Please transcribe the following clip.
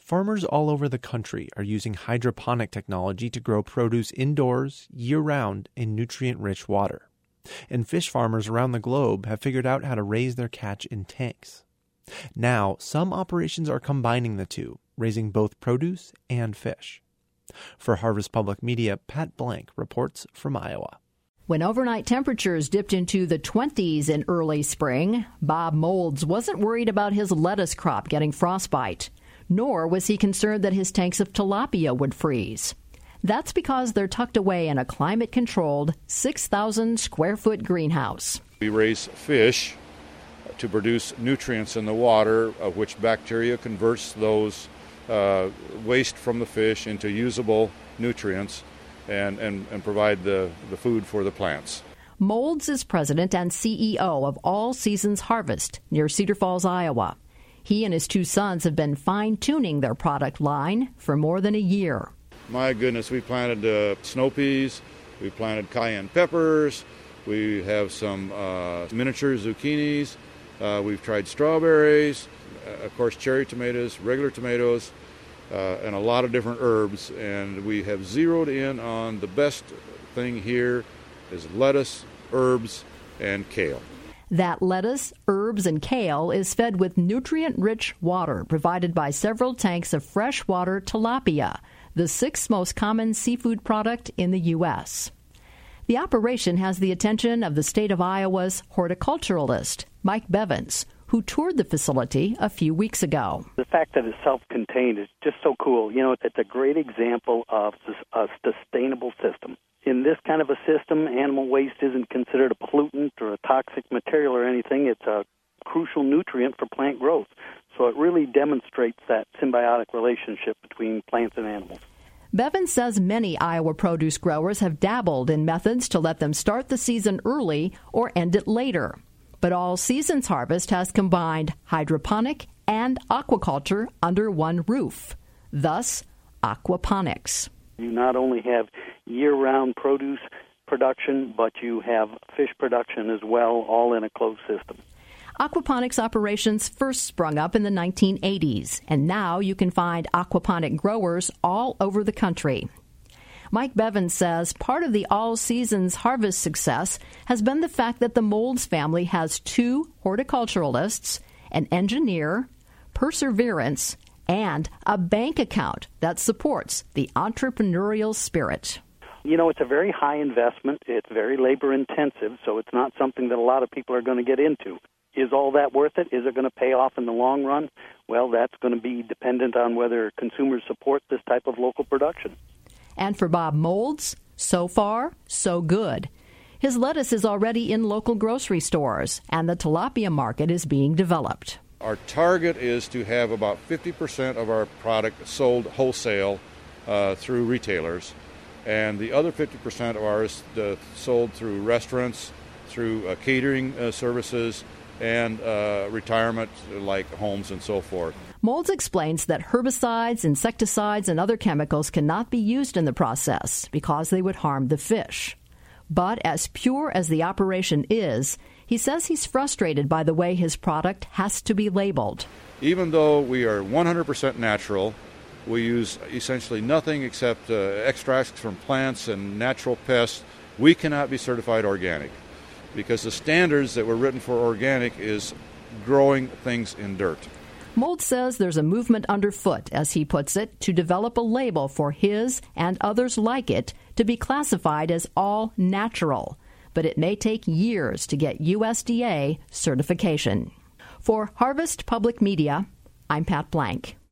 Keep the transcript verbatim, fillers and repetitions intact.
Farmers all over the country are using hydroponic technology to grow produce indoors, year-round, in nutrient-rich water. And fish farmers around the globe have figured out how to raise their catch in tanks. Now, some operations are combining the two, raising both produce and fish. For Harvest Public Media, Pat Blank reports from Iowa. When overnight temperatures dipped into the twenties in early spring, Bob Moulds wasn't worried about his lettuce crop getting frostbite, nor was he concerned that his tanks of tilapia would freeze. That's because they're tucked away in a climate-controlled six thousand square foot greenhouse. We raise fish to produce nutrients in the water, of which bacteria converts those uh, waste from the fish into usable nutrients and, and, and provide the, the food for the plants. Moulds is president and C E O of All Seasons Harvest near Cedar Falls, Iowa. He and his two sons have been fine-tuning their product line for more than a year. My goodness, we planted uh, snow peas, we planted cayenne peppers, we have some uh, miniature zucchinis, uh, we've tried strawberries, uh, of course cherry tomatoes, regular tomatoes, uh, and a lot of different herbs. And we have zeroed in on the best thing here is lettuce, herbs, and kale. That lettuce, herbs, and kale is fed with nutrient-rich water provided by several tanks of freshwater tilapia, the sixth most common seafood product in the U S The operation has the attention of the state of Iowa's horticulturalist, Mike Bevins, who toured the facility a few weeks ago. The fact that it's self-contained is just so cool. You know, it's a great example of a sustainable system. In this kind of a system, animal waste isn't considered a pollutant or a toxic material or anything. It's a crucial nutrient for plant growth. So it really demonstrates that symbiotic relationship between plants and animals. Bevins says many Iowa produce growers have dabbled in methods to let them start the season early or end it later. But All Seasons Harvest has combined hydroponic and aquaculture under one roof, thus aquaponics. You not only have year-round produce production, but you have fish production as well, all in a closed system. Aquaponics operations first sprung up in the nineteen eighties, and now you can find aquaponic growers all over the country. Mike Bevins says part of the All Seasons Harvest success has been the fact that the Moulds family has two horticulturalists, an engineer, perseverance, and a bank account that supports the entrepreneurial spirit. You know, it's a very high investment. It's very labor-intensive, so it's not something that a lot of people are going to get into. Is all that worth it? Is it going to pay off in the long run? Well, that's going to be dependent on whether consumers support this type of local production. And for Bob Moulds, so far, so good. His lettuce is already in local grocery stores, and the tilapia market is being developed. Our target is to have about fifty percent of our product sold wholesale uh, through retailers, and the other fifty percent of ours uh, sold through restaurants, through uh, catering uh, services, and uh, retirement like homes and so forth. Moulds explains that herbicides, insecticides, and other chemicals cannot be used in the process because they would harm the fish. But as pure as the operation is, he says he's frustrated by the way his product has to be labeled. Even though we are one hundred percent natural, we use essentially nothing except uh, extracts from plants and natural pests, we cannot be certified organic because the standards that were written for organic is growing things in dirt. Moulds says there's a movement underfoot, as he puts it, to develop a label for his and others like it to be classified as all natural. But it may take years to get U S D A certification. For Harvest Public Media, I'm Pat Blank.